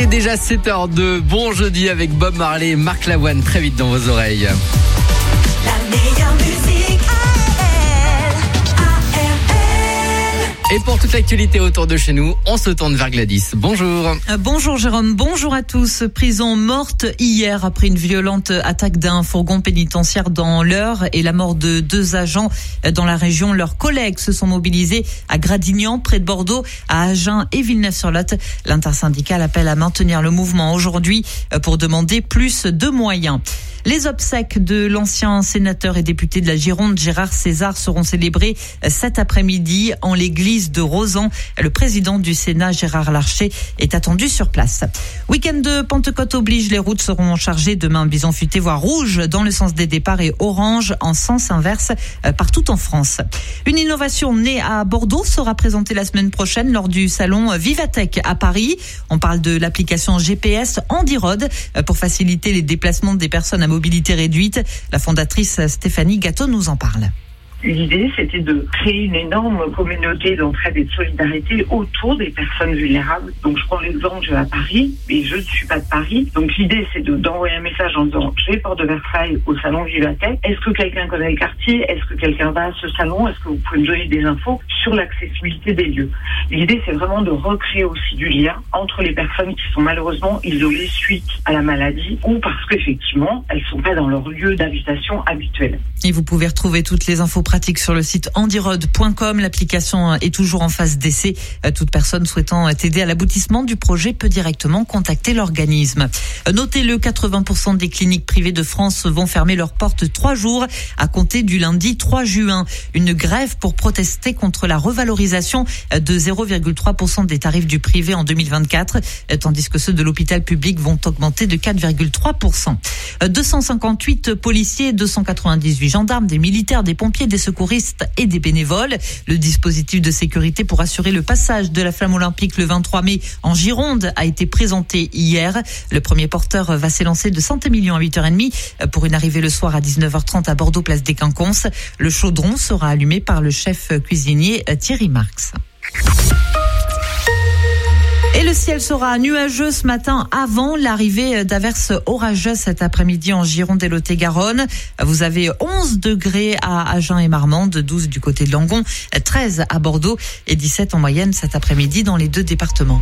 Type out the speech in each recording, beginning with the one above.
est déjà 7h02. Bon jeudi avec Bob Marley et Marc Lavoine. Très vite dans vos oreilles. La meilleure musique, Et pour toute l'actualité autour de chez nous, on se tourne vers Gladys. Bonjour. Bonjour Jérôme, bonjour à tous. Prison morte hier après une violente attaque d'un fourgon pénitentiaire dans l'Eure et la mort de 2 agents dans la région. Leurs collègues se sont mobilisés à Gradignan, près de Bordeaux, à Agen et Villeneuve-sur-Lot. L'intersyndicale appelle à maintenir le mouvement aujourd'hui pour demander plus de moyens. Les obsèques de l'ancien sénateur et député de la Gironde, Gérard César, seront célébrées cet après-midi en l'église de Rozan. Le président du Sénat, Gérard Larcher, est attendu sur place. Week-end de Pentecôte oblige, les routes seront chargées demain, bison futé, voire rouge dans le sens des départs et orange en sens inverse partout en France. Une innovation née à Bordeaux sera présentée la semaine prochaine lors du salon Vivatech à Paris. On parle de l'application GPS Andirod pour faciliter les déplacements des personnes à mobilité réduite. La fondatrice Stéphanie Gâteau nous en parle. L'idée, c'était de créer une énorme communauté d'entraide et de solidarité autour des personnes vulnérables. Donc, je prends l'exemple, je vais à Paris, et je ne suis pas de Paris. Donc, l'idée, c'est d'envoyer un message en disant, je vais Porte de Versailles au salon Vivatech. Est-ce que quelqu'un connaît le quartier? Est-ce que quelqu'un va à ce salon? Est-ce que vous pouvez me donner des infos sur l'accessibilité des lieux? L'idée, c'est vraiment de recréer aussi du lien entre les personnes qui sont malheureusement isolées suite à la maladie ou parce qu'effectivement, elles ne sont pas dans leur lieu d'habitation habituel. Et vous pouvez retrouver toutes les infos pratiques sur le site andirod.com. L'application est toujours en phase d'essai. Toute personne souhaitant aider à l'aboutissement du projet peut directement contacter l'organisme. Notez-le, 80% des cliniques privées de France vont fermer leurs portes 3 jours à compter du lundi 3 juin. Une grève pour protester contre la revalorisation de 0,3% des tarifs du privé en 2024, tandis que ceux de l'hôpital public vont augmenter de 4,3%. 258 policiers, 298 gendarmes, des militaires, des pompiers, des secouristes et des bénévoles. Le dispositif de sécurité pour assurer le passage de la flamme olympique le 23 mai en Gironde a été présenté hier. Le premier porteur va s'élancer de Saint-Émilion à 8h30 pour une arrivée le soir à 19h30 à Bordeaux, place des Quinconces. Le chaudron sera allumé par le chef cuisinier Thierry Marx. Et le ciel sera nuageux ce matin avant l'arrivée d'averses orageuses cet après-midi en Gironde et Lot-et-Garonne. Vous avez 11 degrés à Agen et Marmande, 12 du côté de Langon, 13 à Bordeaux et 17 en moyenne cet après-midi dans les 2 départements.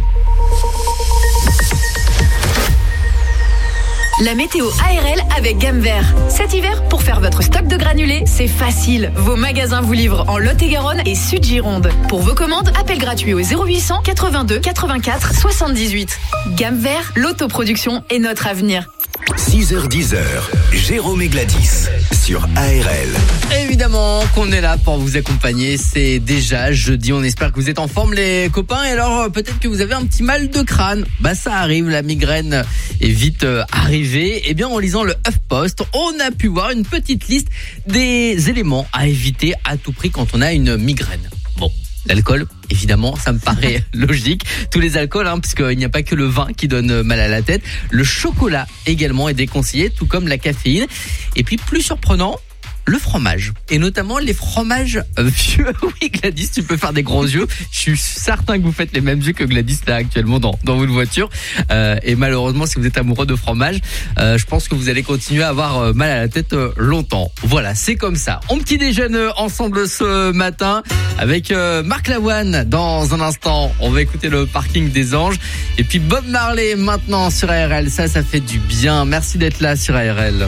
La météo ARL avec Gamme Vert. Cet hiver, pour faire votre stock de granulés, c'est facile. Vos magasins vous livrent en Lot-et-Garonne et Sud-Gironde. Pour vos commandes, appel gratuit au 0800 82 84 78. Gamme Vert, l'autoproduction est notre avenir. 6h-10h, Jérôme et Gladys sur ARL. Évidemment qu'on est là pour vous accompagner. C'est déjà jeudi. On espère que vous êtes en forme, les copains. Et alors, peut-être que vous avez un petit mal de crâne. Ça arrive. La migraine est vite arrivée. Eh bien, en lisant le HuffPost, on a pu voir une petite liste des éléments à éviter à tout prix quand on a une migraine. Bon. L'alcool, évidemment, ça me paraît logique. Tous les alcools, puisqu'il n'y a pas que le vin qui donne mal à la tête. Le chocolat également est déconseillé, tout comme la caféine. Et puis, plus surprenant, le fromage. Et notamment les fromages vieux. Oui, Gladys, tu peux faire des gros yeux. Je suis certain que vous faites les mêmes yeux que Gladys là actuellement dans votre voiture. Et malheureusement, si vous êtes amoureux de fromage, je pense que vous allez continuer à avoir mal à la tête longtemps. Voilà, c'est comme ça. On petit déjeune ensemble ce matin avec Marc Lavoine. Dans un instant, on va écouter le Parking des Anges. Et puis Bob Marley maintenant sur ARL. Ça fait du bien. Merci d'être là sur ARL.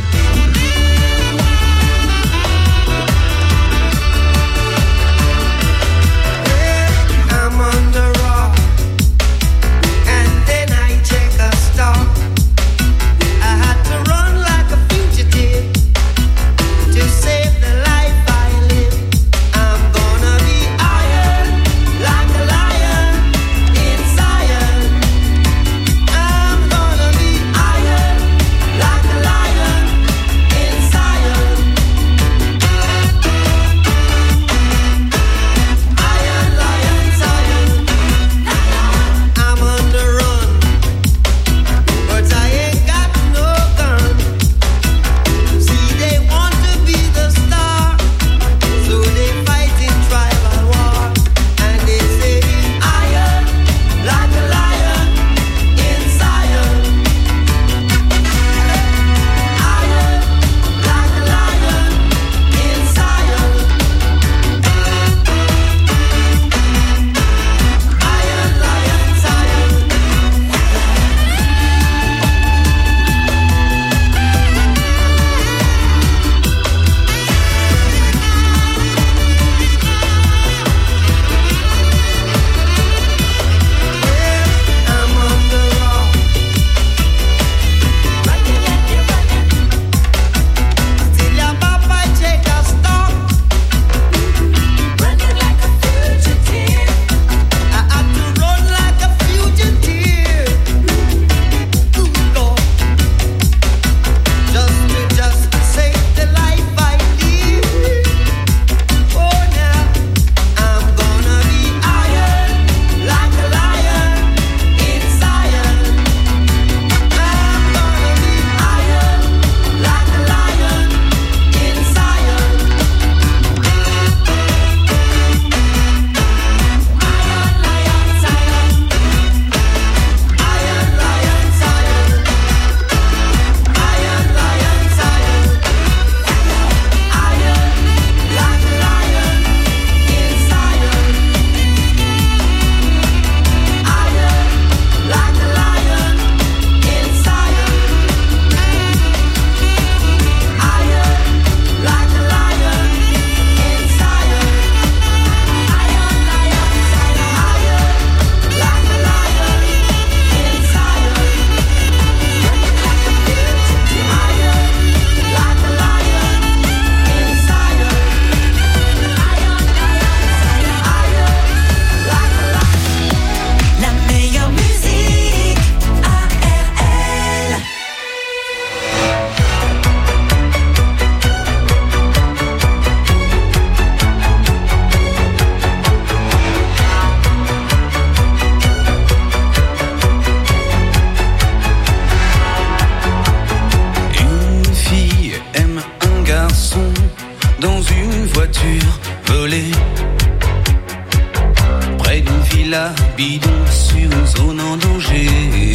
bidons sur une zone en danger.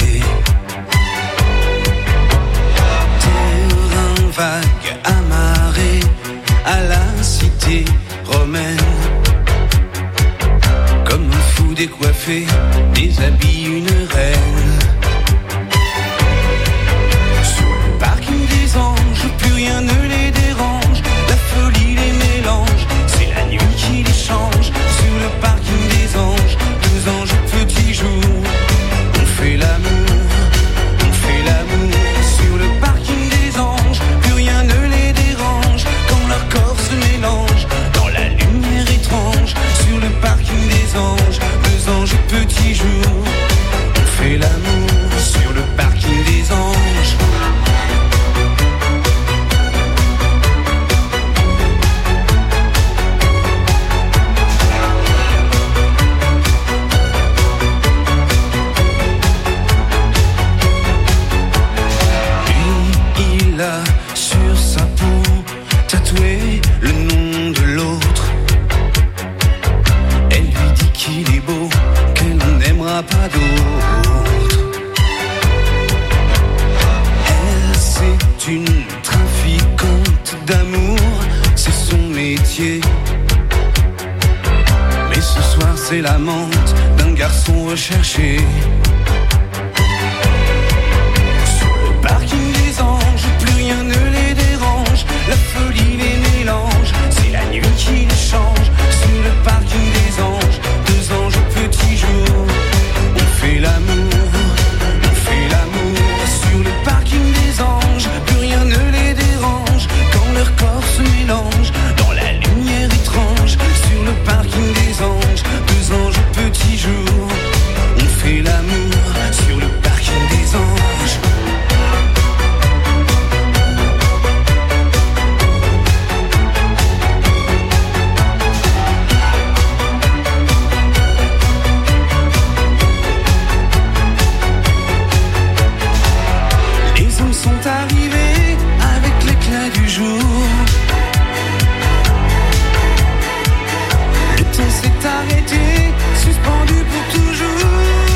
Terrain vague amarré à la cité romaine. Comme un fou décoiffé, déshabille une reine. Sur le parking des anges, plus rien ne les dérange. La folie les mélange, c'est la nuit qui les change. Sur le parking des anges, deux anges au petit jour. On fait l'amour, on fait l'amour. Sur le parking des anges, plus rien ne les dérange. Quand leur corps se mélange dans la lumière étrange. Sur le parking des anges, deux anges au petit jour. On fait l'amour sur le parking des anges. Sur sa peau, tatoué le nom de l'autre. Elle lui dit qu'il est beau, qu'elle n'aimera pas d'autre. Elle, c'est une trafiquante d'amour, c'est son métier. Mais ce soir, c'est l'amante d'un garçon recherché. Sur le parking des anges, plus rien ne les dérange, la folie les mélange, c'est la nuit qui les change. Sur le parking des anges, deux anges au petit jour. On fait l'amour, on fait l'amour. Sur le parking des anges, plus rien ne les dérange. Quand leur corps se mélange dans la lumière étrange. Sur le parking des anges, deux anges au petit jour. On fait l'amour sur le parking des anges. Sont arrivés avec l'éclat du jour. Le temps s'est arrêté, suspendu pour toujours.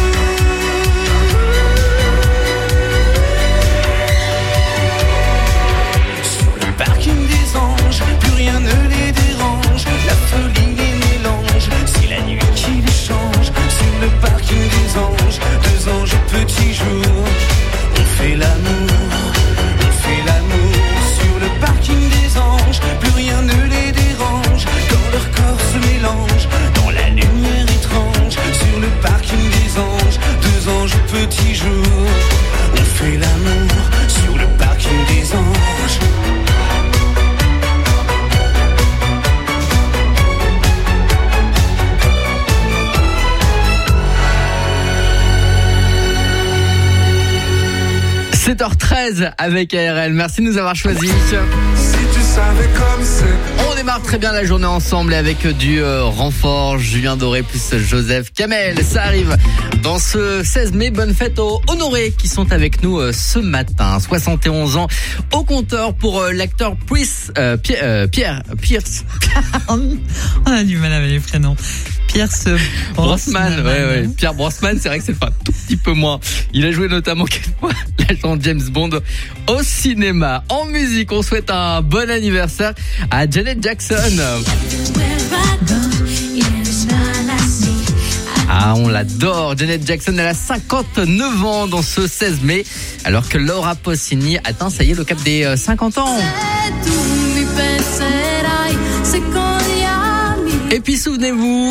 Sur le parking des anges, plus rien ne les dérange. La folie les mélange, c'est la nuit qui les change. Sur le parking des anges, deux anges au petit jour. On fait l'amour. Sur le parking des anges, plus rien ne les dérange. Quand leur corps se mélange dans la lumière étrange. Sur le parking des anges, deux anges au petit jour. On fait l'amour sur le parking des anges. – 7h13 avec ARL. Merci de nous avoir choisis. Si tu savais comme c'est. On démarre très bien la journée ensemble avec du renfort. Julien Doré plus Joseph Kamel. Ça arrive dans ce 16 mai. Bonne fête aux Honorés qui sont avec nous ce matin. 71 ans au compteur pour l'acteur Pierce. On a du mal avec les prénoms. Pierce Brosnan, ouais. Pierre Brosnan, c'est vrai que c'est un tout petit peu moins. Il a joué notamment quelquefois l'agent James Bond au cinéma. En musique, on souhaite un bon anniversaire à Janet Jackson. Ah, on l'adore. Janet Jackson, elle a 59 ans dans ce 16 mai, alors que Laura Pausini atteint, ça y est, le cap des 50 ans. Et puis souvenez-vous,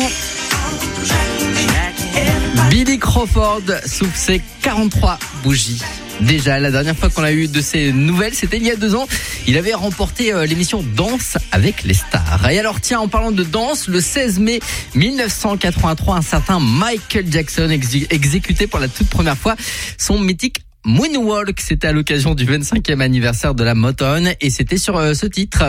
Billy Crawford souffle ses 43 bougies. Déjà, la dernière fois qu'on a eu de ces nouvelles, c'était il y a 2 ans. Il avait remporté l'émission Danse avec les stars. Et alors tiens, en parlant de danse, le 16 mai 1983, un certain Michael Jackson exécutait pour la toute première fois son mythique Moonwalk. C'était à l'occasion du 25e anniversaire de la Motown et c'était sur ce titre.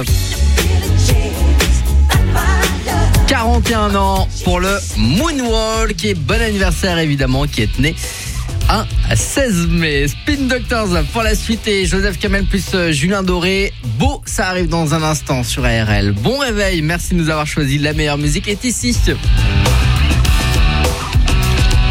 41 ans pour le Moonwalk et bon anniversaire évidemment qui est né un 16 mai. Spin Doctors pour la suite et Joseph Kamel plus Julien Doré. Beau, ça arrive dans un instant sur ARL. Bon réveil, merci de nous avoir choisi. La meilleure musique est ici.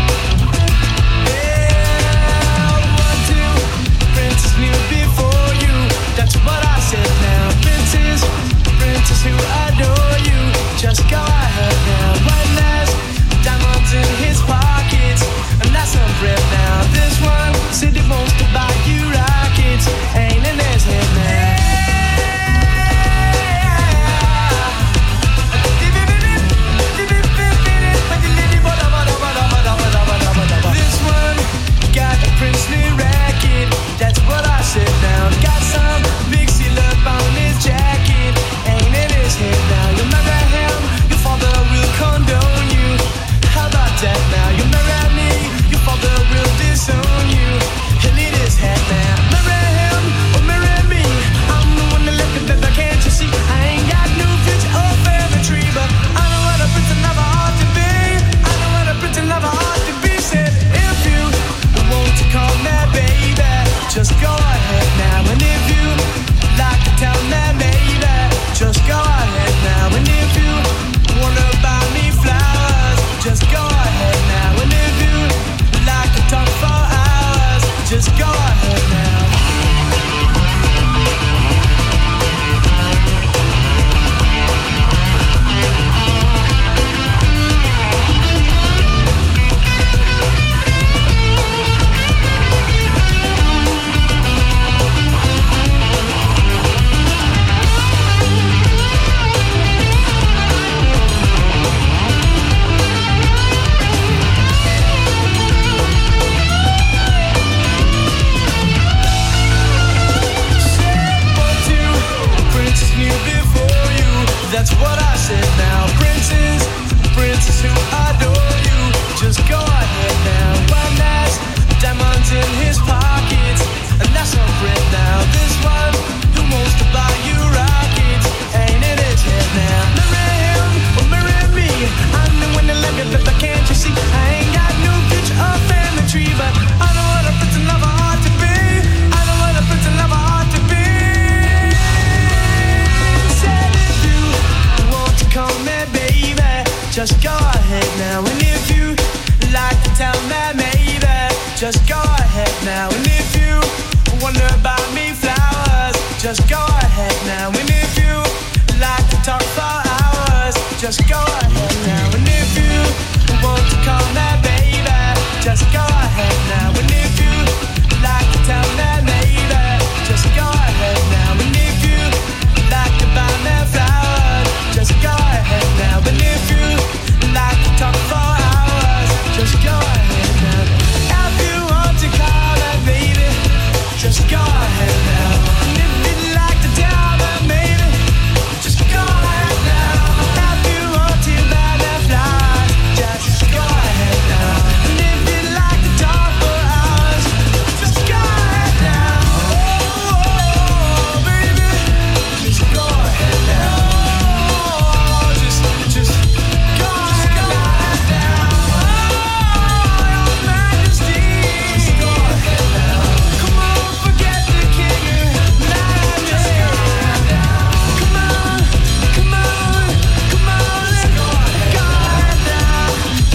ahead now. And if you like to tell me maybe, just go ahead now. And if you like to buy me flowers, just go ahead now. And if you like to talk for hours, just go ahead now. If you want to call me baby, just go ahead now. And if you'd like to tell me maybe, just go ahead now. If you want to buy me flowers, just go ahead now. And if you'd like to talk for hours, just go ahead now. Oh, baby, just go ahead now. Just go ahead now. Oh, your majesty, just go ahead now. Come on, forget the king. Just go ahead now. Come on, come on, come on, let's go ahead now.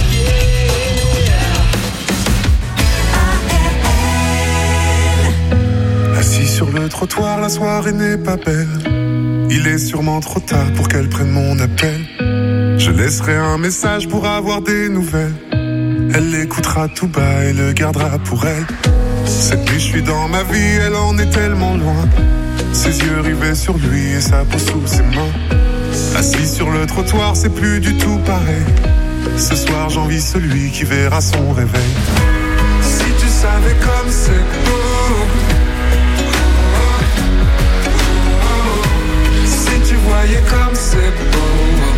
Yeah. Assis sur le trottoir, la soirée n'est pas belle. Il est sûrement trop tard pour qu'elle prenne mon appel. Je laisserai un message pour avoir des nouvelles. Elle l'écoutera tout bas et le gardera pour elle. Cette nuit je suis dans ma vie, elle en est tellement loin. Ses yeux rivés sur lui et sa peau sous ses mains. Assis sur le trottoir, c'est plus du tout pareil. Ce soir j'envie celui qui verra son réveil. Si tu savais comme c'est beau. Si tu voyais comme c'est beau.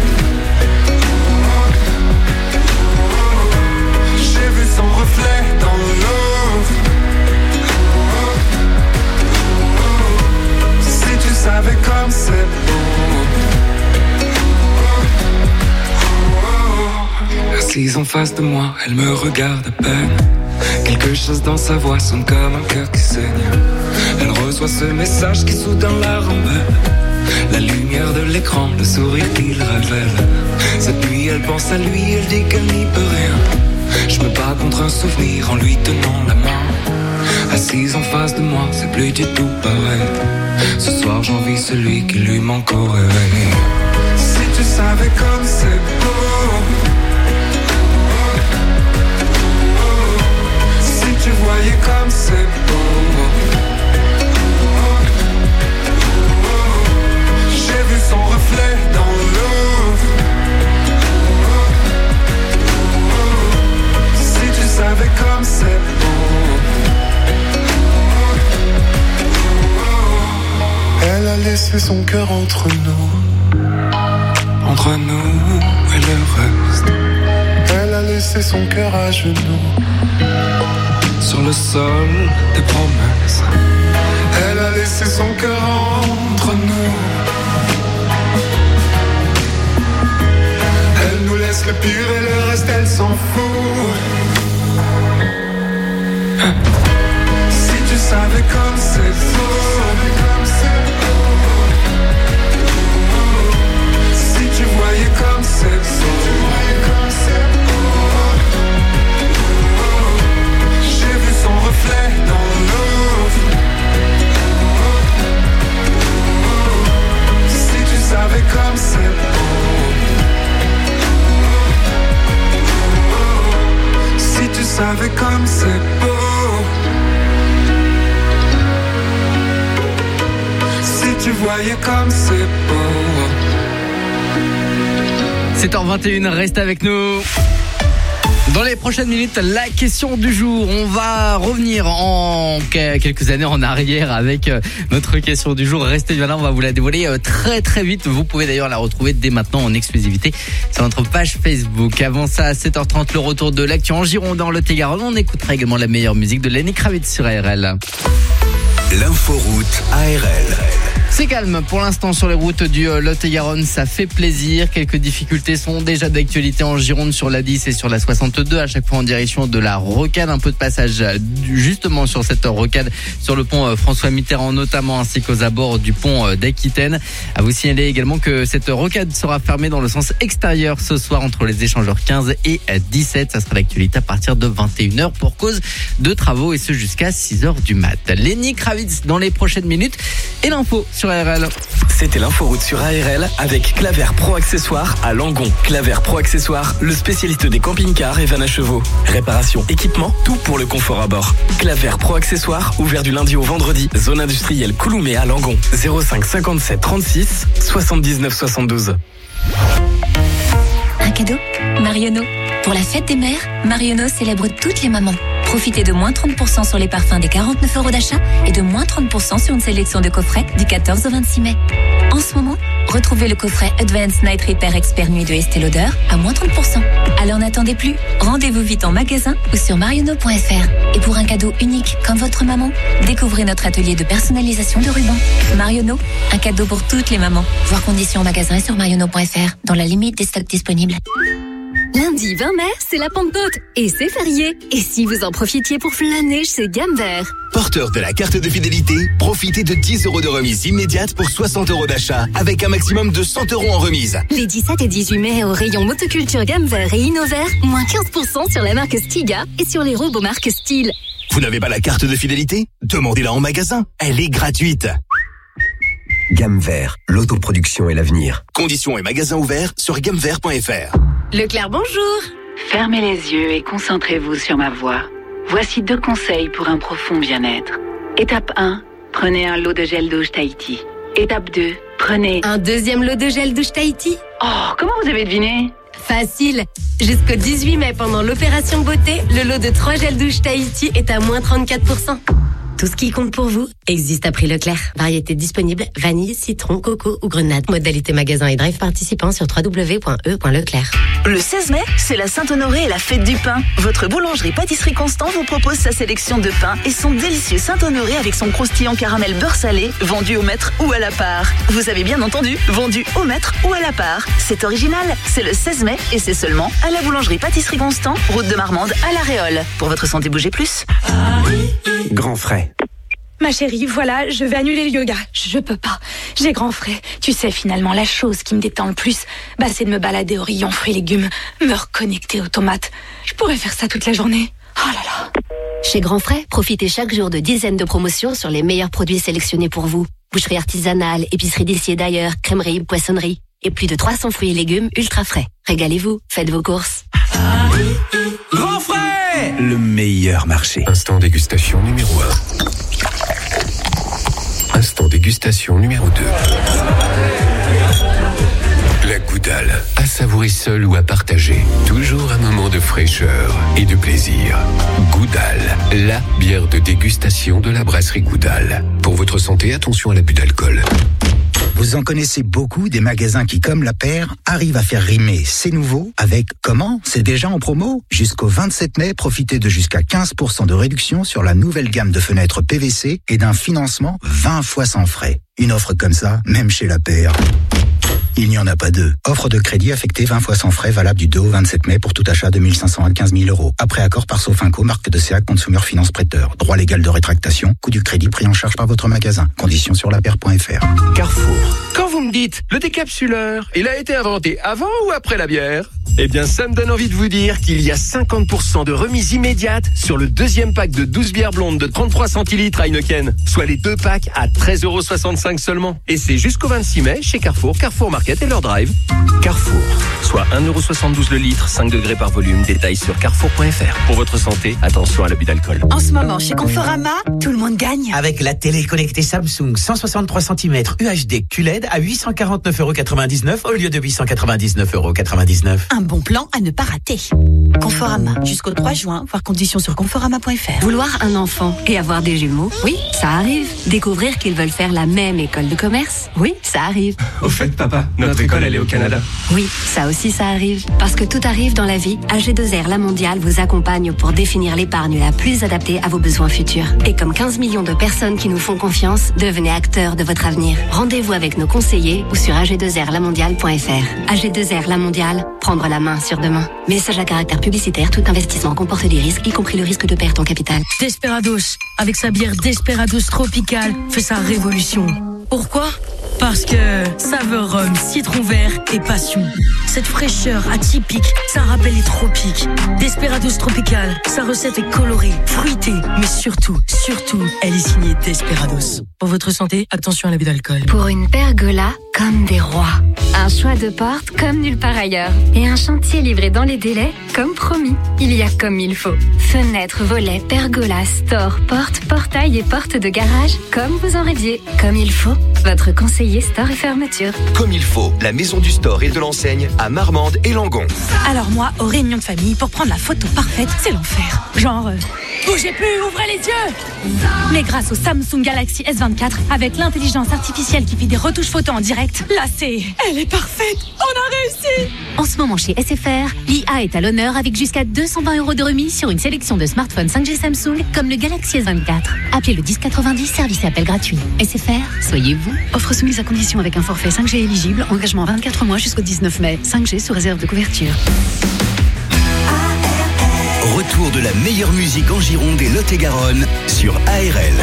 J'ai vu son reflet dans l'eau. Si tu savais comme c'est beau. Assise en face de moi, elle me regarde à peine. Quelque chose dans sa voix sonne comme un cœur qui saigne. Elle reçoit ce message qui soudain la rembelle. La lumière de l'écran, le sourire qu'il révèle. Cette nuit elle pense à lui, elle dit qu'elle n'y peut rien. Je me bats contre un souvenir en lui tenant la main. Assise en face de moi, c'est plus du tout pareil. Ce soir j'envie celui qui lui manque au réveil. Si tu savais comme c'est beau. Si tu voyais comme c'est beau. J'ai vu son reflet dans l'eau. Si tu savais comme c'est beau. Elle a laissé son cœur entre nous. Entre nous et le reste. Elle a laissé son cœur à genoux. Sur le sol des promesses. Elle a laissé son cœur entre nous. Elle nous laisse le pire et le reste elle s'en fout. Si tu savais comme c'est beau. Si tu voyais comme c'est beau. J'ai vu son reflet dans l'eau. Si tu savais comme c'est beau. Si tu savais comme c'est beau. Si tu voyais comme c'est beau. 7h21, reste avec nous. Dans les prochaines minutes, la question du jour. On va revenir en quelques années en arrière avec notre question du jour. Restez bien là, on va vous la dévoiler très très vite. Vous pouvez d'ailleurs la retrouver dès maintenant en exclusivité sur notre page Facebook. Avant ça, à 7h30, le retour de l'actu en Gironde, dans le Lot-et-Garonne. On écoutera également la meilleure musique de Lenny Kravitz sur ARL. L'inforoute ARL. C'est calme pour l'instant sur les routes du Lot-et-Garonne, ça fait plaisir. Quelques difficultés sont déjà d'actualité en Gironde sur la 10 et sur la 62, à chaque fois en direction de la rocade. Un peu de passage justement sur cette rocade sur le pont François Mitterrand notamment, ainsi qu'aux abords du pont d'Aquitaine. À vous signaler également que cette rocade sera fermée dans le sens extérieur ce soir entre les échangeurs 15 et 17. Ça sera l'actualité à partir de 21h pour cause de travaux, et ce jusqu'à 6h du mat. Lenny Kravitz dans les prochaines minutes et l'info sur sur ARL. C'était l'inforoute sur ARL avec Claver Pro Accessoires à Langon. Claver Pro Accessoires, le spécialiste des camping-cars et vannes à chevaux. Réparation, équipement, tout pour le confort à bord. Claver Pro Accessoires, ouvert du lundi au vendredi. Zone industrielle Couloumé à Langon. 05 57 36 79 72. Un cadeau Marionneau. Pour la fête des mères, Marionneau célèbre toutes les mamans. Profitez de moins 30% sur les parfums des 49 € d'achat et de moins 30% sur une sélection de coffrets du 14 au 26 mai. En ce moment, retrouvez le coffret Advanced Night Repair Expert Nuit de Estée Lauder à moins 30%. Alors n'attendez plus, rendez-vous vite en magasin ou sur marionneau.fr. Et pour un cadeau unique comme votre maman, découvrez notre atelier de personnalisation de rubans. Marionneau, un cadeau pour toutes les mamans. Voir conditions en magasin et sur marionneau.fr, dans la limite des stocks disponibles. Lundi 20 mai, c'est la Pentecôte et c'est férié. Et si vous en profitiez pour flâner chez Gamme Vert? Porteur de la carte de fidélité, profitez de 10 € de remise immédiate pour 60 € d'achat, avec un maximum de 100 € en remise. Les 17 et 18 mai, au rayon motoculture Gamme Vert et Innovert, moins 15% sur la marque Stiga et sur les robots marque Style. Vous n'avez pas la carte de fidélité? Demandez-la en magasin, elle est gratuite. Gamme Vert, l'autoproduction et l'avenir. Conditions et magasins ouverts sur gammevert.fr. Leclerc, bonjour. Fermez les yeux et concentrez-vous sur ma voix. Voici 2 conseils pour un profond bien-être. Étape 1, prenez un lot de gel douche Tahiti. Étape 2, prenez un deuxième lot de gel douche Tahiti. Oh, comment vous avez deviné? Facile. Jusqu'au 18 mai, pendant l'opération beauté, le lot de 3 gels douche Tahiti est à moins 34%. Tout ce qui compte pour vous existe à prix Leclerc. Variété disponible, vanille, citron, coco ou grenade. Modalité magasin et drive participant sur www.e.leclerc. Le 16 mai, c'est la Saint-Honoré et la fête du pain. Votre boulangerie-pâtisserie Constant vous propose sa sélection de pains et son délicieux Saint-Honoré avec son croustillant caramel beurre salé, vendu au mètre ou à la part. Vous avez bien entendu, vendu au mètre ou à la part. C'est original, c'est le 16 mai et c'est seulement à la boulangerie-pâtisserie Constant, route de Marmande à La Réole. Pour votre santé, bougez plus. Grand frais. Ma chérie, voilà, je vais annuler le yoga. Je peux pas. J'ai grand frais. Tu sais, finalement, la chose qui me détend le plus, c'est de me balader au rayon fruits et légumes, me reconnecter aux tomates. Je pourrais faire ça toute la journée. Oh là là. Chez Grand Frais, profitez chaque jour de dizaines de promotions sur les meilleurs produits sélectionnés pour vous. Boucherie artisanale, épicerie d'ici et d'ailleurs, crèmerie, poissonnerie et plus de 300 fruits et légumes ultra frais. Régalez-vous, faites vos courses. Grand frais, le meilleur marché. Instant dégustation numéro 1. Instant dégustation numéro 2. La Goudale, à savourer seul ou à partager. Toujours un moment de fraîcheur et de plaisir. Goudale, la bière de dégustation de la brasserie Goudale. Pour votre santé, attention à l'abus d'alcool. Vous en connaissez beaucoup des magasins qui, comme La Paire, arrivent à faire rimer c'est nouveau avec comment? C'est déjà en promo? Jusqu'au 27 mai, profitez de jusqu'à 15% de réduction sur la nouvelle gamme de fenêtres PVC et d'un financement 20 fois sans frais. Une offre comme ça, même chez La Paire, il n'y en a pas deux. Offre de crédit affectée 20 fois sans frais, valable du 2 au 27 mai pour tout achat de 1 500 à 15 000 €. Après accord par Sofinco, marque de CA, Consumer Finance Prêteur. Droit légal de rétractation, coût du crédit pris en charge par votre magasin. Conditions sur lapaire.fr. Carrefour. Quand vous me dites, le décapsuleur, il a été inventé avant ou après la bière? Eh bien, ça me donne envie de vous dire qu'il y a 50% de remise immédiate sur le deuxième pack de 12 bières blondes de 33 centilitres Heineken, soit les 2 packs à 13,65 € seulement. Et c'est jusqu'au 26 mai chez Carrefour, Carrefour Market et leur drive. Carrefour, soit 1,72 € le litre, 5 degrés par volume. Détails sur carrefour.fr. Pour votre santé, attention à l'abus d'alcool. En ce moment, chez Conforama, tout le monde gagne. Avec la télé connectée Samsung 163 cm UHD QLED à 849,99 € au lieu de 899,99 €. Un bon plan à ne pas rater. Conforama, jusqu'au 3 juin, voir conditions sur conforama.fr. Vouloir un enfant et avoir des jumeaux, oui, ça arrive. Découvrir qu'ils veulent faire la même école de commerce, oui, ça arrive. Au fait, papa, notre école, elle est au Canada. Oui, ça aussi, ça arrive. Parce que tout arrive dans la vie, AG2R La Mondiale vous accompagne pour définir l'épargne la plus adaptée à vos besoins futurs. Et comme 15 millions de personnes qui nous font confiance, devenez acteurs de votre avenir. Rendez-vous avec nos conseillers ou sur ag2rlamondiale.fr. AG2R La Mondiale, prendre la main sur demain. Message à caractère publicitaire, tout investissement comporte des risques, y compris le risque de perte en capital. Desperados, avec sa bière Desperados Tropical, fait sa révolution. Pourquoi ? Parce que saveur rhum, citron vert et passion. Cette fraîcheur atypique, ça rappelle les tropiques. Desperados Tropical, sa recette est colorée, fruitée, mais surtout, elle est signée Desperados. Pour votre santé, attention à l'abus d'alcool. Pour une pergola comme des rois. Un choix de porte comme nulle part ailleurs. Et un chantier livré dans les délais comme promis. Il y a comme il faut. Fenêtres, volets, pergolas, stores, portes, portails et portes de garage. Comme vous en rêviez. Comme il faut. Votre conseiller store et fermeture. Comme il faut, la maison du store et de l'enseigne à Marmande et Langon. Alors moi, aux réunions de famille, pour prendre la photo parfaite, c'est l'enfer. Genre, bougez plus, ouvrez les yeux. Mais grâce au Samsung Galaxy S24, avec l'intelligence artificielle qui fait des retouches photos en direct, là elle est parfaite. On a réussi. En ce moment chez SFR, l'IA est à l'honneur avec jusqu'à 220 € de remise sur une sélection de smartphones 5G Samsung comme le Galaxy S24. Appelez le 1090, service et appel gratuit. SFR, soyez vous. Offre soumise à condition avec un forfait 5G éligible, engagement 24 mois jusqu'au 19 mai. 5G sous réserve de couverture. Retour de la meilleure musique en Gironde et Lot-et-Garonne sur ARL.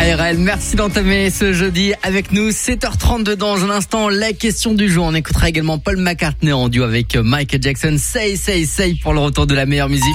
ARL, merci d'entamer ce jeudi avec nous. 7h32 dans un instant, la question du jour. On écoutera également Paul McCartney en duo avec Michael Jackson. Say, say, say pour le retour de la meilleure musique.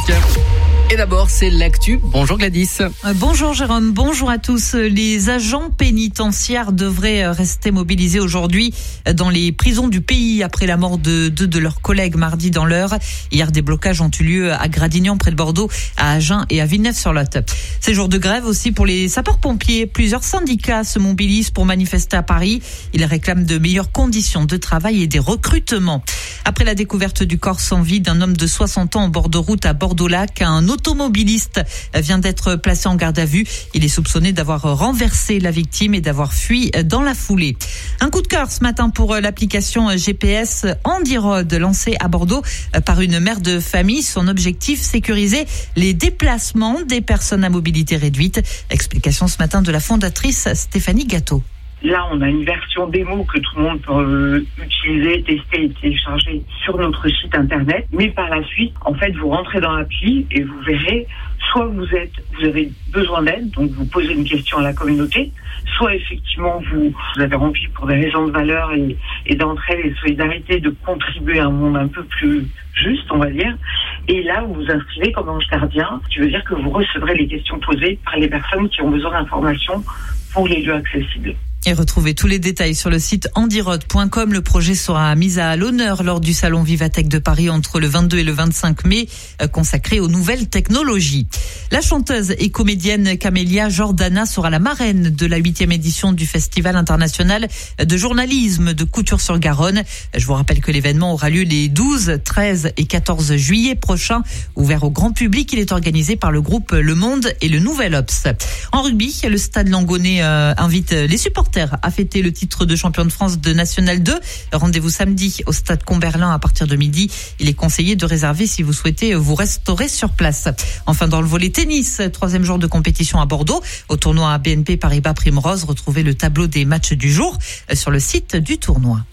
Et d'abord, c'est l'actu. Bonjour Gladys. Bonjour Jérôme, bonjour à tous. Les agents pénitentiaires devraient rester mobilisés aujourd'hui dans les prisons du pays après la mort de deux de leurs collègues mardi dans l'Eure. Hier, des blocages ont eu lieu à Gradignan près de Bordeaux, à Agen et à Villeneuve-sur-Lot. Ces jours de grève aussi pour les sapeurs-pompiers. Plusieurs syndicats se mobilisent pour manifester à Paris. Ils réclament de meilleures conditions de travail et des recrutements. Après la découverte du corps sans vie d'un homme de 60 ans en bord de route à Bordeaux-Lac, un automobiliste vient d'être placé en garde à vue. Il est soupçonné d'avoir renversé la victime et d'avoir fui dans la foulée. Un coup de cœur ce matin pour l'application GPS Handirod lancée à Bordeaux par une mère de famille. Son objectif, sécuriser les déplacements des personnes à mobilité réduite. Explication ce matin de la fondatrice Stéphanie Gâteau. Là, on a une version démo que tout le monde peut utiliser, tester et télécharger sur notre site internet. Mais par la suite, en fait, vous rentrez dans l'appli et vous verrez, soit vous avez besoin d'aide, donc vous posez une question à la communauté, soit effectivement vous avez envie pour des raisons de valeur et d'entraide et de solidarité de contribuer à un monde un peu plus juste, on va dire. Et là, vous vous inscrivez comme ange gardien, ce qui veut dire que vous recevrez les questions posées par les personnes qui ont besoin d'informations pour les lieux accessibles. Et retrouvez tous les détails sur le site handirod.com. Le projet sera mis à l'honneur lors du salon Vivatech de Paris entre le 22 et le 25 mai, consacré aux nouvelles technologies. La chanteuse et comédienne Camélia Jordana sera la marraine de la 8e édition du Festival international de journalisme de Couture-sur-Garonne. Je vous rappelle que l'événement aura lieu les 12, 13 et 14 juillet prochains. Ouvert au grand public, il est organisé par le groupe Le Monde et le Nouvel Obs. En rugby, le Stade Langonnet invite les supporters à fêter le titre de champion de France de National 2. Rendez-vous samedi au Stade Comberlin à partir de midi. Il est conseillé de réserver si vous souhaitez vous restaurer sur place. Enfin, dans le volley tennis, 3e jour de compétition à Bordeaux. Au tournoi BNP Paribas Primrose, retrouvez le tableau des matchs du jour sur le site du tournoi.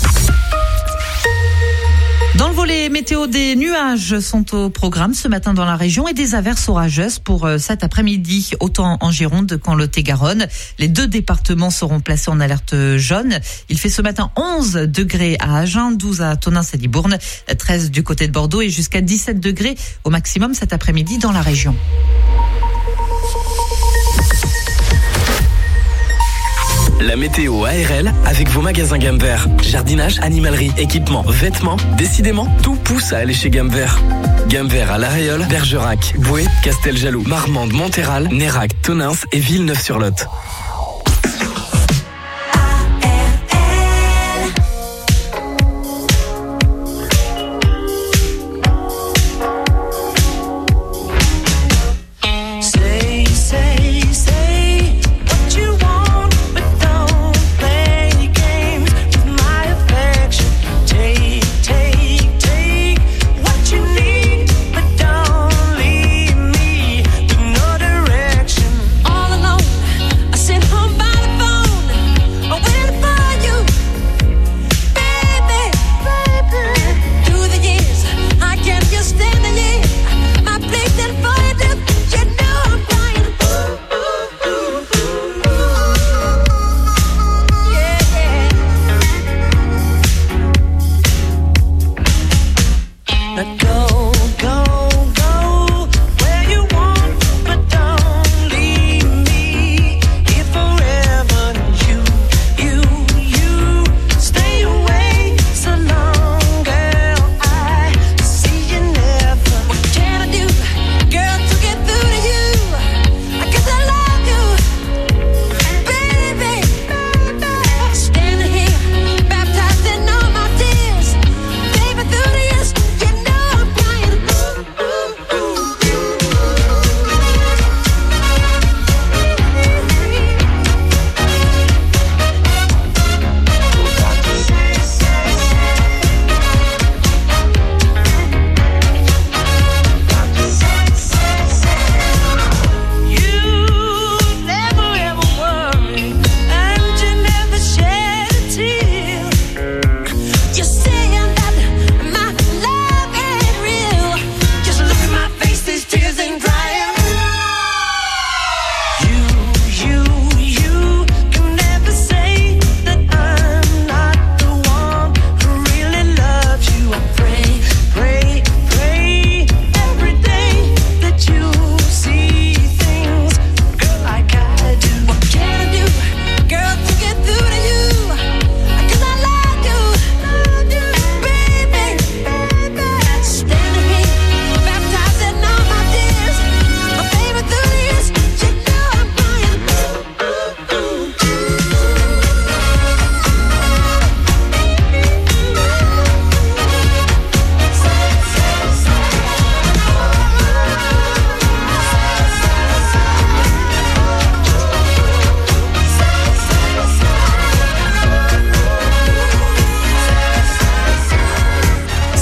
Dans le volet météo, des nuages sont au programme ce matin dans la région et des averses orageuses pour cet après-midi, autant en Gironde qu'en Lot-et-Garonne. Les deux départements seront placés en alerte jaune. Il fait ce matin 11 degrés à Agen, 12 à Tonneins et Libourne, 13 du côté de Bordeaux et jusqu'à 17 degrés au maximum cet après-midi dans la région. La météo ARL avec vos magasins Gamme Vert. Jardinage, animalerie, équipement, vêtements. Décidément, tout pousse à aller chez Gamme Vert. Gamme Vert à La Réole, Bergerac, Boué, Casteljaloux, Marmande, Monthéral, Nérac, Tonneins et Villeneuve-sur-Lot. All alone, I sit home.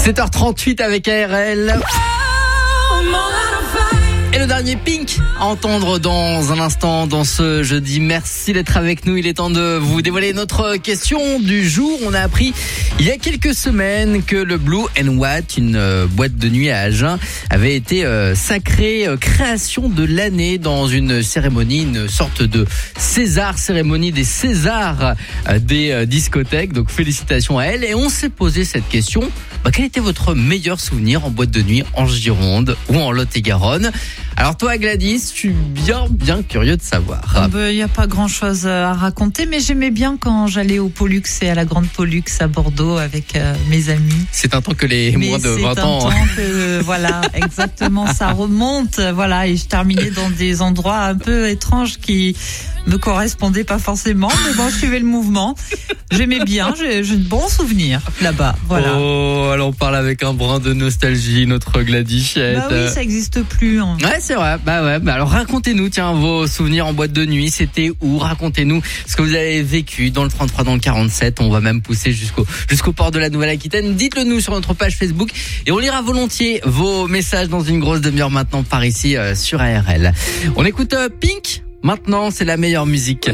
7h38 avec ARL. Et le dernier Pink à entendre dans un instant dans ce jeudi. Merci d'être avec nous. Il est temps de vous dévoiler notre question du jour. On a appris il y a quelques semaines que le Blue & White, une boîte de nuit à Agen, avait été sacrée création de l'année dans une cérémonie, une sorte de César, cérémonie des Césars des discothèques. Donc félicitations à elle. Et on s'est posé cette question. Quel était votre meilleur souvenir en boîte de nuit en Gironde ou en Lot-et-Garonne? Alors toi Gladys, je suis bien curieux de savoir. Il n'y a pas grand chose à raconter, mais j'aimais bien quand j'allais au Pollux et à la Grande Pollux à Bordeaux avec mes amis. C'est un temps que les moins de 20 ans. C'est un temps que, voilà, exactement, ça remonte, voilà, et je terminais dans des endroits un peu étranges qui me correspondaient pas forcément, mais bon, je suivais le mouvement. J'aimais bien, j'ai de bons souvenirs là-bas, voilà. Oh, alors on parle avec un brin de nostalgie, notre Gladichette. Bah oui, ça existe plus. Hein. Ouais, c'est vrai. Bah ouais. Bah alors racontez-nous, tiens, vos souvenirs en boîte de nuit. C'était où? Racontez-nous ce que vous avez vécu dans le 33, dans le 47. On va même pousser jusqu'au port de la Nouvelle-Aquitaine. Dites-le nous sur notre page Facebook et on lira volontiers vos messages dans une grosse demi-heure maintenant par ici sur ARL. On écoute Pink. Maintenant, c'est la meilleure musique.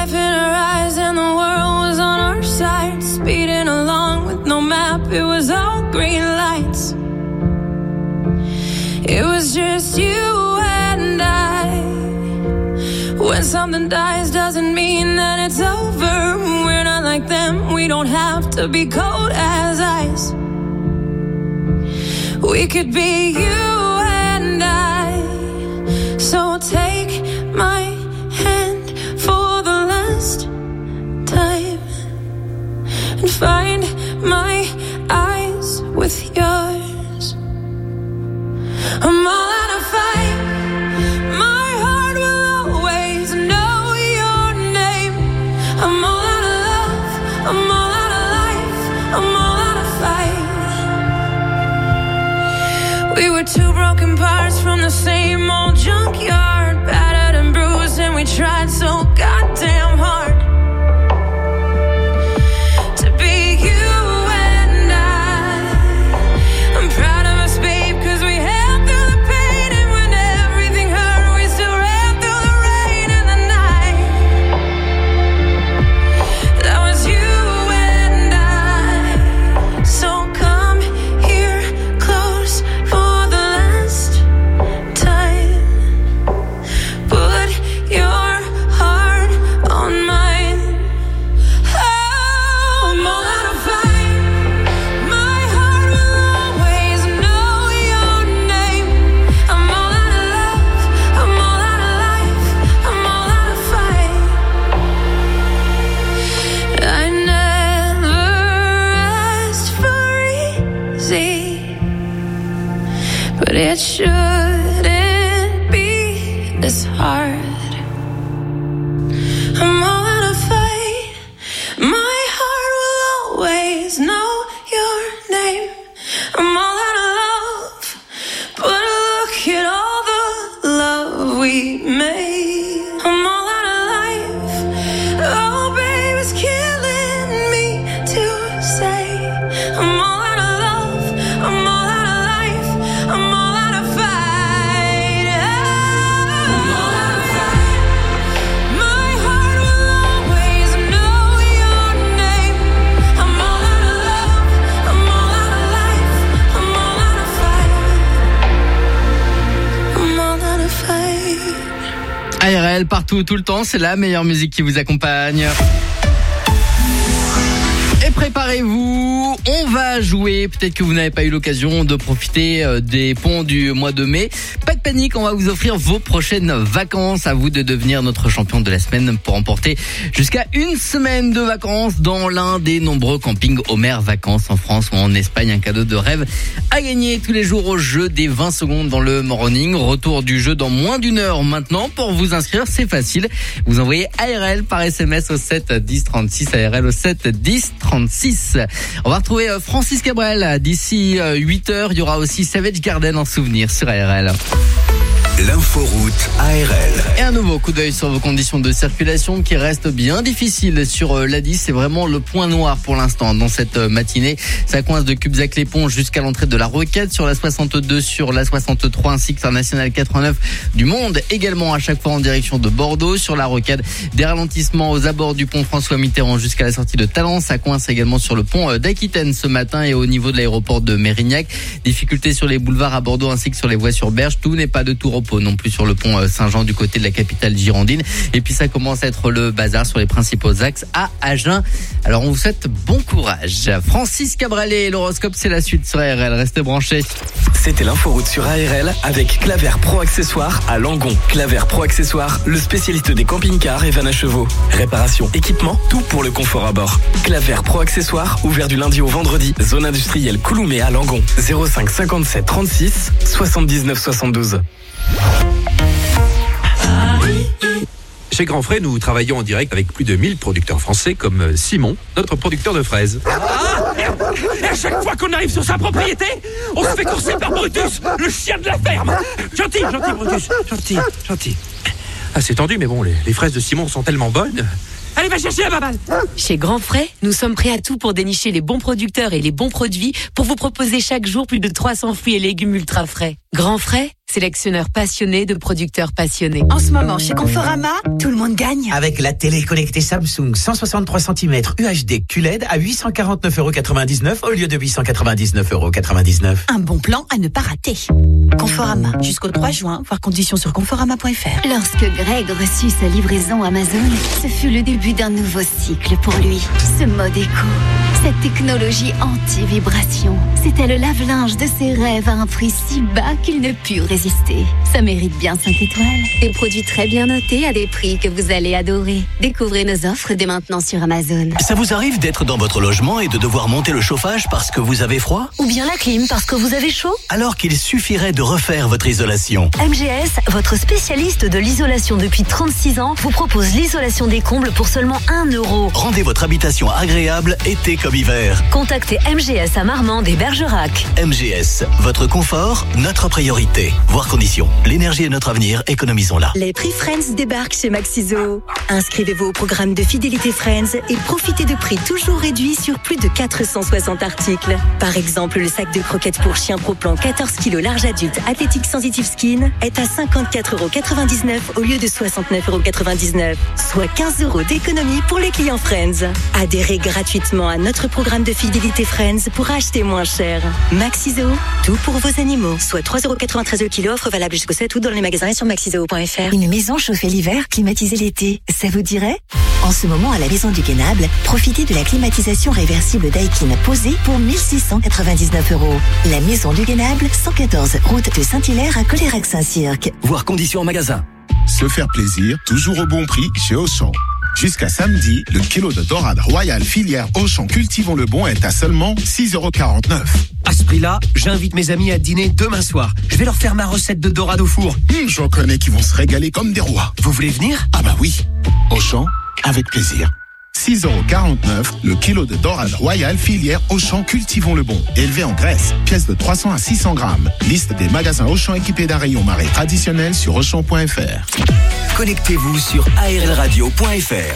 It was just you and I. When something dies doesn't mean that it's over. We're not like them, we don't have to be cold as ice. We could be you and I. So take my hand for the last time and find my eyes with yours. I'm all out of fight. My heart will always know your name. I'm all out of love. I'm all out of life. I'm all out of fight. We were two broken parts from the same old junkyard, battered and bruised, and we tried so goddamn hard to be you and I. I'm proud of us, babe, 'cause we had it shouldn't be this hard. I'm all out of fight. My heart will always know your name. I'm all out of love, but look at all the love we made. I'm all out of life. Oh, babe, it's killing me to say I'm all out of love. I'm all out of life. I'm all out of fight. I'm all out of fight. My heart will always know your name. I'm all out of love. I'm all out of life. I'm all out of fight. I'm all out of fight. ARL partout, tout le temps, c'est la meilleure musique qui vous accompagne. Et préparez-vous, on va jouer. Peut-être que vous n'avez pas eu l'occasion de profiter des ponts du mois de mai. Pas de panique, on va vous offrir vos prochaines vacances. À vous de devenir notre champion de la semaine pour emporter jusqu'à une semaine de vacances dans l'un des nombreux campings Homer Vacances en France ou en Espagne. Un cadeau de rêve à gagner tous les jours au jeu des 20 secondes dans le morning. Retour du jeu dans moins d'une heure maintenant. Pour vous inscrire, c'est facile. Vous envoyez ARL par SMS au 7 10 36, ARL au 7 10 36. On va retrouver Francis Cabrel d'ici 8h. Il y aura aussi Savage Garden en souvenir sur ARL. L'inforoute ARL. Et un nouveau coup d'œil sur vos conditions de circulation qui restent bien difficiles sur l'A10. C'est vraiment le point noir pour l'instant dans cette matinée. Ça coince de Cubzac-les-Ponts jusqu'à l'entrée de la Rocade sur la 62, sur la 63 ainsi que sur la nationale 89 du Monde. Également à chaque fois en direction de Bordeaux. Sur la Rocade, des ralentissements aux abords du pont François Mitterrand jusqu'à la sortie de Talence. Ça coince également sur le pont d'Aquitaine ce matin et au niveau de l'aéroport de Mérignac. Difficultés sur les boulevards à Bordeaux ainsi que sur les voies sur Berge. Tout n'est pas de tout repos non plus sur le pont Saint-Jean du côté de la capitale girondine. Et puis ça commence à être le bazar sur les principaux axes à Agen. Alors on vous souhaite bon courage. Francis Cabralé, l'horoscope c'est la suite sur ARL. Restez branchés. C'était l'inforoute sur ARL avec Claver Pro Accessoires à Langon. Claver Pro Accessoires, le spécialiste des camping-cars et vannes à chevaux. Réparation, équipement, tout pour le confort à bord. Claver Pro Accessoires, ouvert du lundi au vendredi. Zone industrielle Couloumé à Langon. 05 57 36 79 72. Chez Grand Frais, nous travaillons en direct avec plus de 1000 producteurs français comme Simon, notre producteur de fraises. Et à chaque fois qu'on arrive sur sa propriété, on se fait courser par Brutus, le chien de la ferme. Gentil, Brutus, gentil. Ah, c'est tendu, mais bon, les fraises de Simon sont tellement bonnes. Allez, va chercher la baballe. Chez Grand Frais, nous sommes prêts à tout pour dénicher les bons producteurs et les bons produits pour vous proposer chaque jour plus de 300 fruits et légumes ultra frais. Grand Frais, sélectionneur passionné de producteurs passionnés. En ce moment, chez Conforama, tout le monde gagne. Avec la télé connectée Samsung 163 cm UHD QLED à 849,99 € au lieu de 899,99 €. Un bon plan à ne pas rater. Conforama, jusqu'au 3 juin, voir conditions sur conforama.fr. Lorsque Greg reçut sa livraison Amazon, ce fut le début d'un nouveau cycle pour lui. Ce mode éco, cette technologie anti-vibration, c'était le lave-linge de ses rêves à un prix si bas qu'il ne put résister. Ça mérite bien 5 étoiles. Des produits très bien notés à des prix que vous allez adorer. Découvrez nos offres dès maintenant sur Amazon. Ça vous arrive d'être dans votre logement et de devoir monter le chauffage parce que vous avez froid? Ou bien la clim parce que vous avez chaud? Alors qu'il suffirait de refaire votre isolation. MGS, votre spécialiste de l'isolation depuis 36 ans, vous propose l'isolation des combles pour seulement 1 €. Rendez votre habitation agréable été comme hiver. Contactez MGS à Marmande et Bergerac. MGS, votre confort, notre priorité. Voir conditions. L'énergie est notre avenir, économisons-la. Les prix Friends débarquent chez Maxiso. Inscrivez-vous au programme de fidélité Friends et profitez de prix toujours réduits sur plus de 460 articles. Par exemple, le sac de croquettes pour chien Pro Plan 14 kg large adulte Athletic Sensitive Skin est à 54,99 € au lieu de 69,99 €, soit 15 € d'économie pour les clients Friends. Adhérez gratuitement à notre programme de fidélité Friends pour acheter moins cher. Maxiso, tout pour vos animaux, soit 3,93 € le kilo, offre valable jusqu'au 7 août dans les magasins et sur maxiso.fr. Une maison chauffée l'hiver, climatisée l'été, ça vous dirait? En ce moment, à la Maison du Guénable, profitez de la climatisation réversible Daikin posée pour 1 699 €. La Maison du Guénable, 114 route de Saint-Hilaire à Colérac-Saint-Cirque. Voir conditions en magasin. Se faire plaisir, toujours au bon prix chez Auchan. Jusqu'à samedi, le kilo de dorade royale filière Auchan Cultivons le Bon est à seulement 6,49 €. À ce prix-là, j'invite mes amis à dîner demain soir. Je vais leur faire ma recette de dorade au four. J'en connais qui vont se régaler comme des rois. Vous voulez venir? Ah bah oui. Auchan, avec plaisir. 6,49 € le kilo de dorade royale filière Auchan Cultivons le Bon. Élevé en Grèce, pièce de 300 à 600 grammes. Liste des magasins Auchan équipés d'un rayon marée traditionnel sur Auchan.fr. Connectez-vous sur arlradio.fr.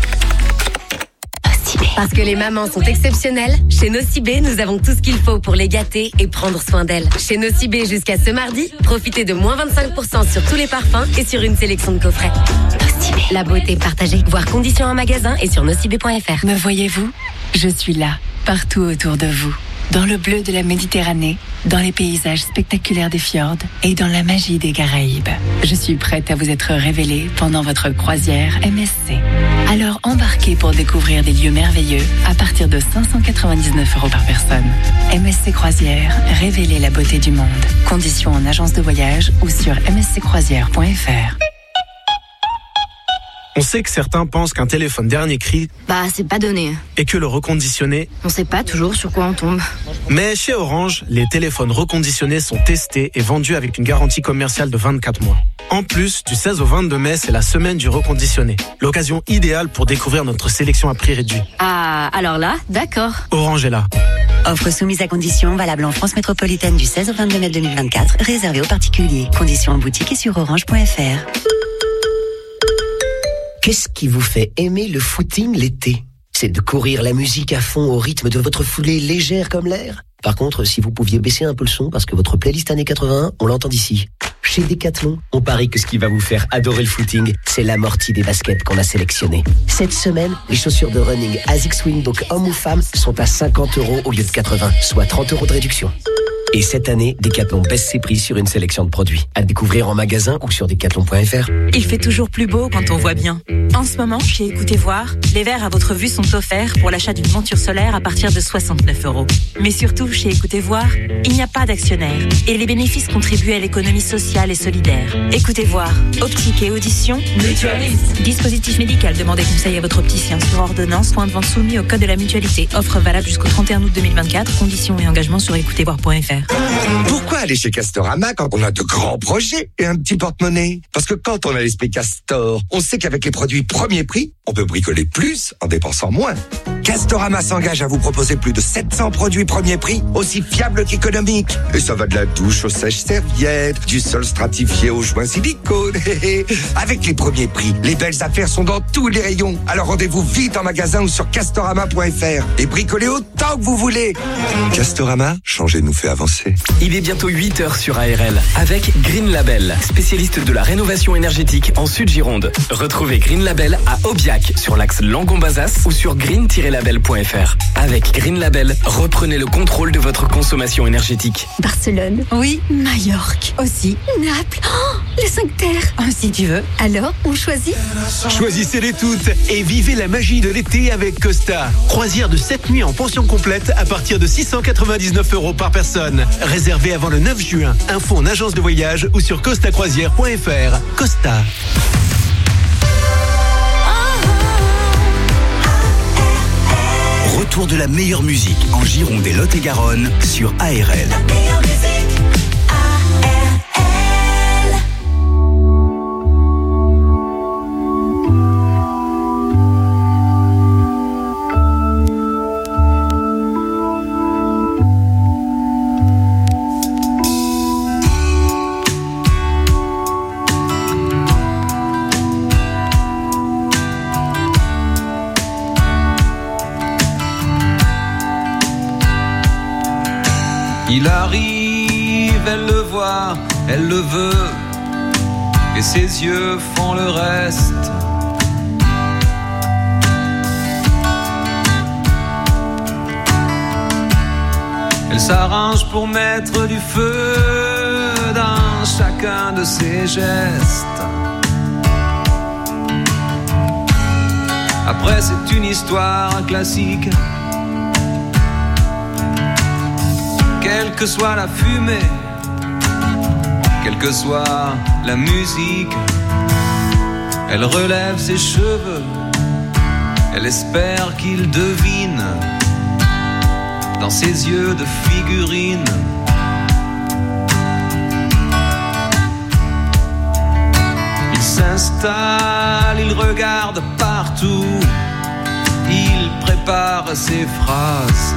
Parce que les mamans sont exceptionnelles, chez Nocibé, nous avons tout ce qu'il faut pour les gâter et prendre soin d'elles. Chez Nocibé, jusqu'à ce mardi, profitez de moins 25% sur tous les parfums et sur une sélection de coffrets. Nocibé, la beauté partagée. Voir conditions en magasin et sur nocibé.fr. Me voyez-vous? Je suis là, partout autour de vous. Dans le bleu de la Méditerranée, dans les paysages spectaculaires des fjords et dans la magie des Caraïbes. Je suis prête à vous être révélée pendant votre croisière MSC. Alors embarquez pour découvrir des lieux merveilleux à partir de 599 € par personne. MSC Croisière, révélez la beauté du monde. Conditions en agence de voyage ou sur msccroisière.fr. On sait que certains pensent qu'un téléphone dernier cri, c'est pas donné. Et que le reconditionné, On sait pas toujours sur quoi on tombe. Mais chez Orange, les téléphones reconditionnés sont testés et vendus avec une garantie commerciale de 24 mois. En plus, du 16 au 22 mai, c'est la semaine du reconditionné. L'occasion idéale pour découvrir notre sélection à prix réduit. Ah, alors là, d'accord. Orange est là. Offre soumise à conditions, valable en France métropolitaine du 16 au 22 mai 2024, réservée aux particuliers. Conditions en boutique et sur orange.fr. Qu'est-ce qui vous fait aimer le footing l'été ? C'est de courir la musique à fond au rythme de votre foulée légère comme l'air ? Par contre, si vous pouviez baisser un peu le son parce que votre playlist années 81, on l'entend d'ici. Chez Decathlon, on parie que ce qui va vous faire adorer le footing, c'est l'amorti des baskets qu'on a sélectionnées. Cette semaine, les chaussures de running ASICS Swing, donc homme ou femme, sont à 50 € au lieu de 80, soit 30 € de réduction. Et cette année, Decathlon baisse ses prix sur une sélection de produits. À découvrir en magasin ou sur decathlon.fr. Il fait toujours plus beau quand on voit bien. En ce moment, chez Écoutez Voir, les verres à votre vue sont offerts pour l'achat d'une monture solaire à partir de 69 €. Mais surtout, chez Écoutez Voir, il n'y a pas d'actionnaire. Et les bénéfices contribuent à l'économie sociale et solidaire. Écoutez Voir, optique et audition, mutualiste. Dispositif médical, demandez conseil à votre opticien sur ordonnance, point de vente soumis au code de la mutualité. Offre valable jusqu'au 31 août 2024. Conditions et engagements sur écoutezvoir.fr. Pourquoi aller chez Castorama quand on a de grands projets et un petit porte-monnaie ? Parce que quand on a l'esprit Castor, on sait qu'avec les produits premier prix, on peut bricoler plus en dépensant moins. Castorama s'engage à vous proposer plus de 700 produits premier prix, aussi fiables qu'économiques. Et ça va de la douche au sèche-serviettes, du sol stratifié aux joints silicone. Avec les premiers prix, les belles affaires sont dans tous les rayons. Alors rendez-vous vite en magasin ou sur castorama.fr et bricolez autant que vous voulez. Castorama, changer nous fait avancer. Il est bientôt 8h sur ARL avec Green Label, spécialiste de la rénovation énergétique en Sud-Gironde. Retrouvez Green Label à Aubiac sur l'axe Langon-Bazas ou sur green-label.fr. Avec Green Label, reprenez le contrôle de votre consommation énergétique. Barcelone. Oui. Majorque. Aussi. Naples. Oh, les 5 terres. Oh, si tu veux. Alors, on choisit ? Choisissez-les toutes et vivez la magie de l'été avec Costa. Croisière de 7 nuits en pension complète à partir de 699 € par personne. Réservé avant le 9 juin. Info en agence de voyage ou sur costacroisière.fr. Costa. Retour de la meilleure musique en Gironde et Lot-et-Garonne sur ARL. Il arrive, elle le voit, elle le veut, et ses yeux font le reste. Elle s'arrange pour mettre du feu dans chacun de ses gestes. Après c'est une histoire classique. Quelle que soit la fumée, quelle que soit la musique, elle relève ses cheveux, elle espère qu'il devine dans ses yeux de figurine. Il s'installe, il regarde partout, il prépare ses phrases.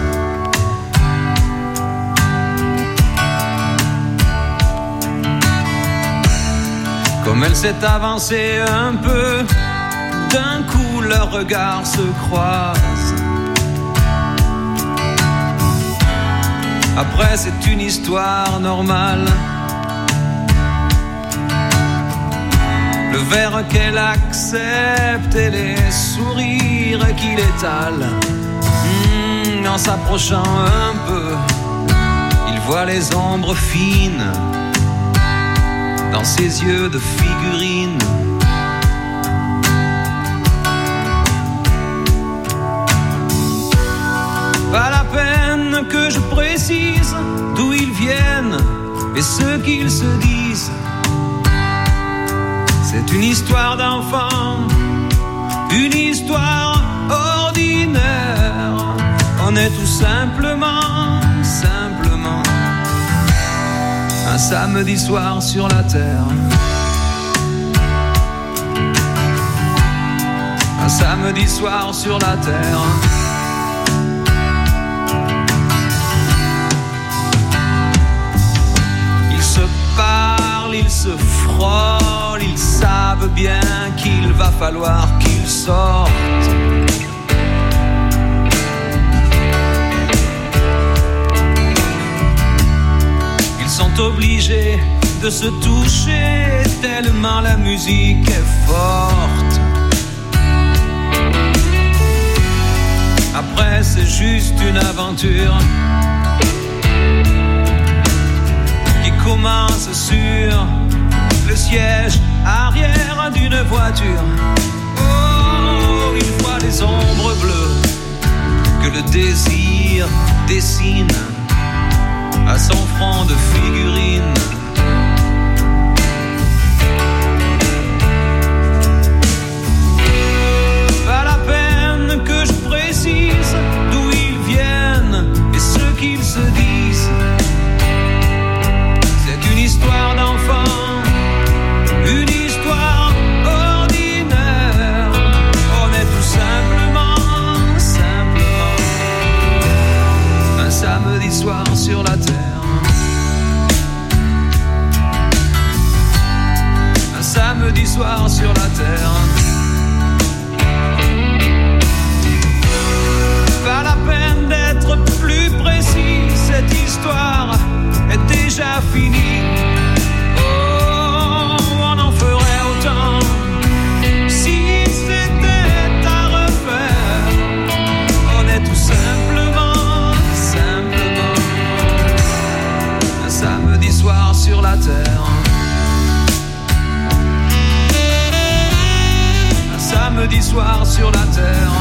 Comme elle s'est avancée un peu, d'un coup leurs regards se croisent. Après c'est une histoire normale. Le verre qu'elle accepte et les sourires qu'il étale. En s'approchant un peu, il voit les ombres fines dans ses yeux de figurine. Pas la peine que je précise d'où ils viennent et ce qu'ils se disent. C'est une histoire d'enfant une histoire ordinaire. On est tout simplement un samedi soir sur la terre. Un samedi soir sur la terre. Ils se parlent, ils se frôlent, ils savent bien qu'il va falloir qu'ils sortent. Ils sont obligés de se toucher tellement la musique est forte. Après c'est juste une aventure qui commence sur le siège arrière d'une voiture. Oh, il voit les ombres bleues que le désir dessine à son front de figurine. Pas la peine que je précise d'où ils viennent et ce qu'ils se disent. C'est une histoire d'enfant, une histoire ordinaire. On est tout simplement un samedi soir sur la terre. Un samedi soir sur la terre. Pas la peine d'être plus précis, cette histoire est déjà finie. Oh, on en ferait autant si c'était à refaire. On est tout simplement un samedi soir sur la terre. Un samedi soir sur la terre.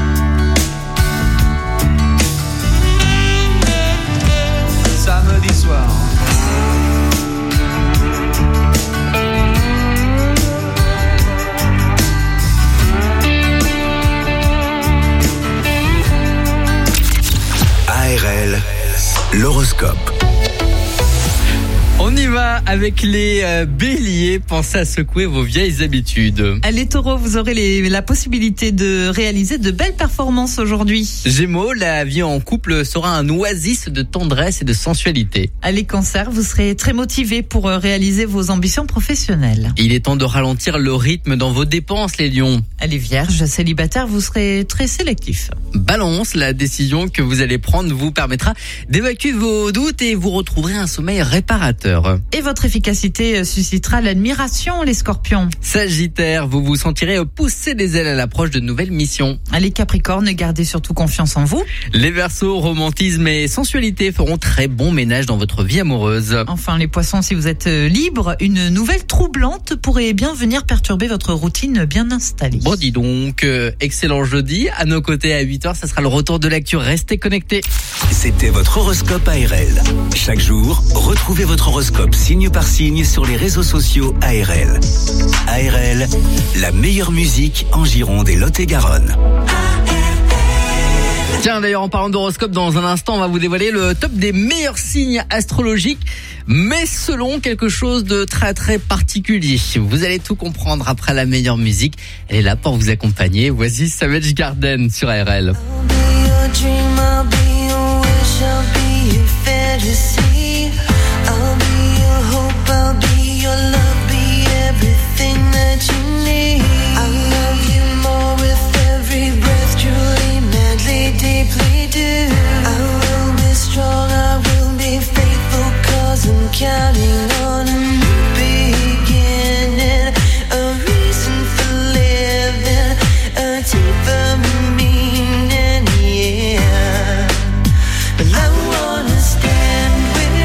Samedi soir. ARL, l'horoscope. On y va avec les béliers. Pensez à secouer vos vieilles habitudes. Les taureaux, vous aurez la possibilité de réaliser de belles performances aujourd'hui. Gémeaux, la vie en couple sera un oasis de tendresse et de sensualité. Les cancers, vous serez très motivés pour réaliser vos ambitions professionnelles. Il est temps de ralentir le rythme dans vos dépenses, les lions. Les vierges, célibataires, vous serez très sélectifs. Balance, la décision que vous allez prendre vous permettra d'évacuer vos doutes et vous retrouverez un sommeil réparateur. Et votre efficacité suscitera l'admiration, les scorpions. Sagittaire, vous vous sentirez pousser des ailes à l'approche de nouvelles missions. Les capricornes, gardez surtout confiance en vous. Les verseaux, romantisme et sensualité feront très bon ménage dans votre vie amoureuse. Enfin, les poissons, si vous êtes libre, une nouvelle troublante pourrait bien venir perturber votre routine bien installée. Bon, dis donc, excellent jeudi. À nos côtés à 8h, ça sera le retour de l'actu. Restez connectés. C'était votre horoscope ARL. Chaque jour, retrouvez votre horoscope signe par signe sur les réseaux sociaux ARL. ARL, la meilleure musique en Gironde et Lot-et-Garonne. Tiens, d'ailleurs, en parlant d'horoscope, dans un instant, on va vous dévoiler le top des meilleurs signes astrologiques, mais selon quelque chose de très très particulier. Vous allez tout comprendre après la meilleure musique. Elle est là pour vous accompagner. Voici Savage Garden sur ARL. I'll be your love, be everything that you need. I love you more with every breath, truly, madly, deeply do. I will be strong, I will be faithful, 'cause I'm counting on a new beginning, a reason for living, a deeper meaning, yeah. But I wanna stand with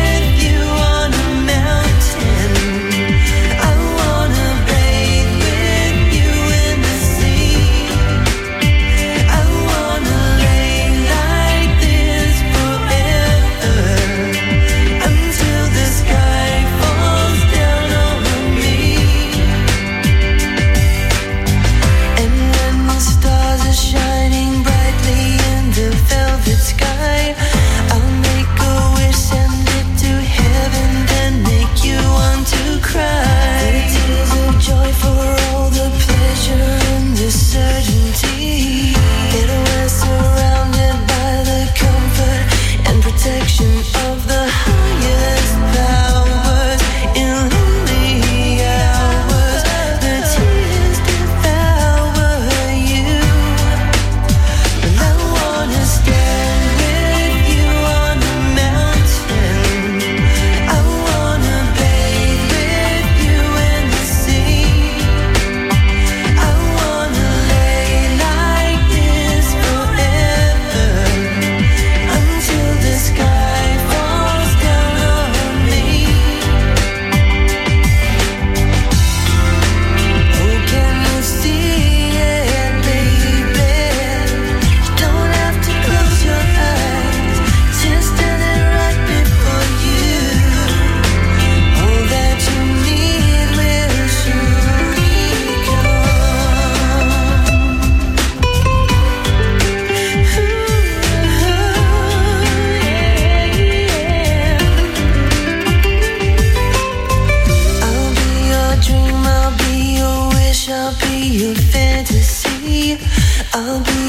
I'll be